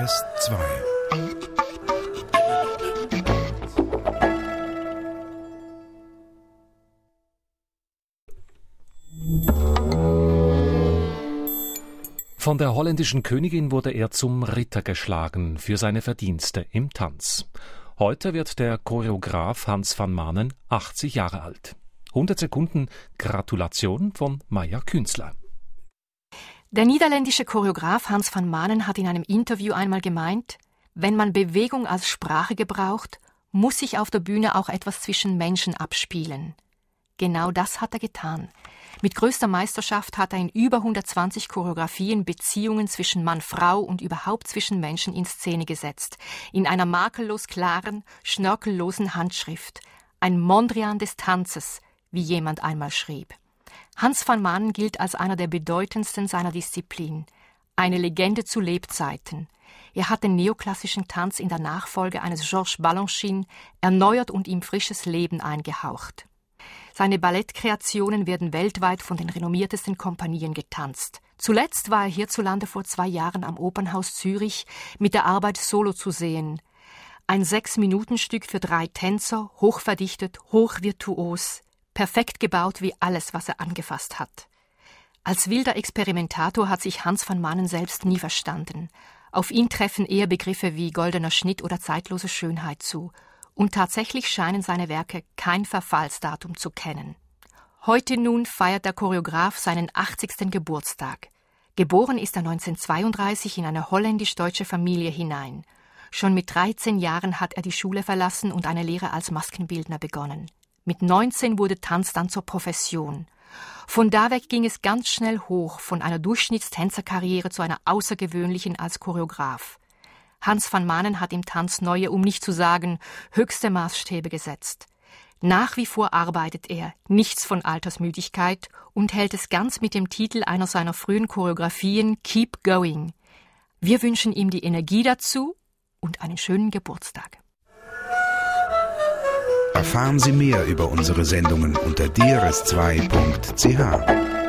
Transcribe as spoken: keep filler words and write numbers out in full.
S zwei. Von der holländischen Königin wurde er zum Ritter geschlagen für seine Verdienste im Tanz. Heute wird der Choreograf Hans van Manen achtzig Jahre alt. hundert Sekunden Gratulation von Maja Künzler. Der niederländische Choreograf Hans van Manen hat in einem Interview einmal gemeint, wenn man Bewegung als Sprache gebraucht, muss sich auf der Bühne auch etwas zwischen Menschen abspielen. Genau das hat er getan. Mit größter Meisterschaft hat er in über hundertzwanzig Choreografien Beziehungen zwischen Mann, Frau und überhaupt zwischen Menschen in Szene gesetzt. In einer makellos klaren, schnörkellosen Handschrift. Ein Mondrian des Tanzes, wie jemand einmal schrieb. Hans van Manen gilt als einer der bedeutendsten seiner Disziplin. Eine Legende zu Lebzeiten. Er hat den neoklassischen Tanz in der Nachfolge eines Georges Balanchine erneuert und ihm frisches Leben eingehaucht. Seine Ballettkreationen werden weltweit von den renommiertesten Kompanien getanzt. Zuletzt war er hierzulande vor zwei Jahren am Opernhaus Zürich mit der Arbeit Solo zu sehen. Ein Sechs-Minuten-Stück für drei Tänzer, hochverdichtet, hochvirtuos, perfekt gebaut wie alles, was er angefasst hat. Als wilder Experimentator hat sich Hans van Manen selbst nie verstanden. Auf ihn treffen eher Begriffe wie goldener Schnitt oder zeitlose Schönheit zu. Und tatsächlich scheinen seine Werke kein Verfallsdatum zu kennen. Heute nun feiert der Choreograf seinen achtzigsten Geburtstag. Geboren ist er neunzehnhundertzweiunddreißig in eine holländisch-deutsche Familie hinein. Schon mit dreizehn Jahren hat er die Schule verlassen und eine Lehre als Maskenbildner begonnen. Mit neunzehn wurde Tanz dann zur Profession. Von da weg ging es ganz schnell hoch, von einer Durchschnittstänzerkarriere zu einer außergewöhnlichen als Choreograf. Hans van Manen hat im Tanz neue, um nicht zu sagen, höchste Maßstäbe gesetzt. Nach wie vor arbeitet er, nichts von Altersmüdigkeit, und hält es ganz mit dem Titel einer seiner frühen Choreografien Keep Going. Wir wünschen ihm die Energie dazu und einen schönen Geburtstag. Erfahren Sie mehr über unsere Sendungen unter d r s zwei punkt c h.